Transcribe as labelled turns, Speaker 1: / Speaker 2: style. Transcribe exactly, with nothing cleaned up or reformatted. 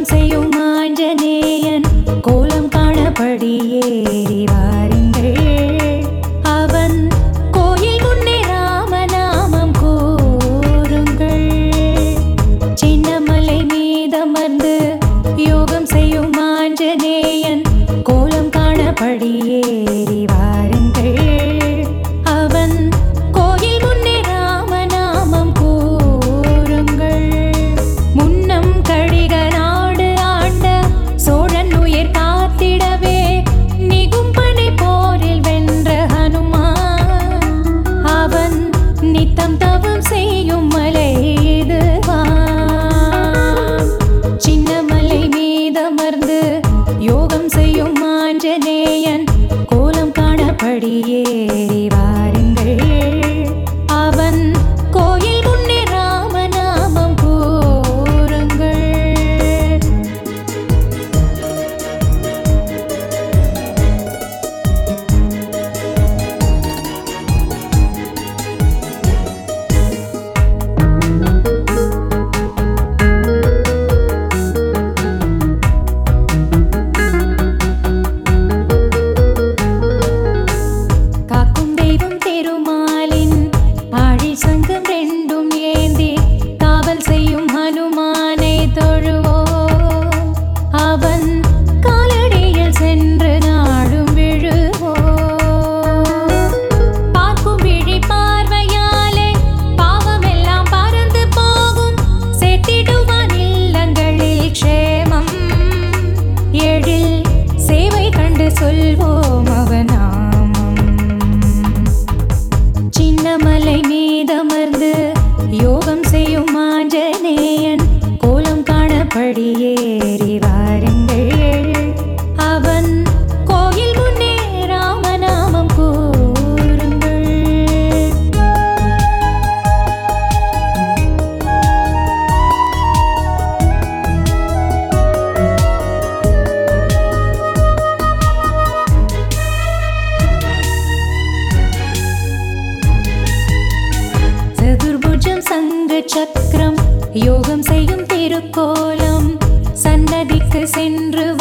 Speaker 1: யோகம் செய்யும் ஆஞ்சநேயன் கோலம் காணபடியேறி வாருங்கள். அவன் கோயில் முன்னே ராமநாமம் கூறுங்கள். சின்னமலை மீதமர்ந்து யோகம் செய்யும் ஆஞ்சநேயன் கோலம் காணபடியேறி வாருங்கள். அவன் கோயில் முன்னே ராமநாமம் கூறுங்கள். முன்னம் கழிக நாடு ஆண்ட சோழன் உயிர் காத்திடவே நிகும்பனை போரில் வென்ற ஹனுமான். அவன் நித்தம் தவம் செய்யும் மலை இதுவான். சின்னமலை மீதமர்ந்து யோகம் செய்யும் ஆஞ்சநேயன் கோலம் காணபடியேறி வாருங்கள். அவன் கோயில் முன்னே ராமநாமம் கூறுங்கள். காக்கும் தெய்வம் திருமாலின் ஆழி சங்கம் ரெண்டும் ஏந்தி காவல் செய்யும் ஹனுமானை தொழுவோம். அவன் காலடியில் சென்று நாடும் விழுவோம். பார்க்கும் விழி பார்வையாலே பாவமெல்லாம் பறந்து போகும். சேர்த்திடுவான் இல்லங்களில் க்ஷேமம். எழில் சேவை கண்டு சொல்வோம் அவனாமம். சின்னமலை மீதமர்ந்து யோகம் செய்யும் ஆஞ்சநேயன் கோலம் காணபடியேறி வாருங்கள். அவன் கோயில் முன்னே ராமநாமம் கூறுங்கள். சதுர்புஜம் சங்கு சக்கரம் யோகம் செய்யும் திருக்கோலம். சன்னதிக்கு சென்று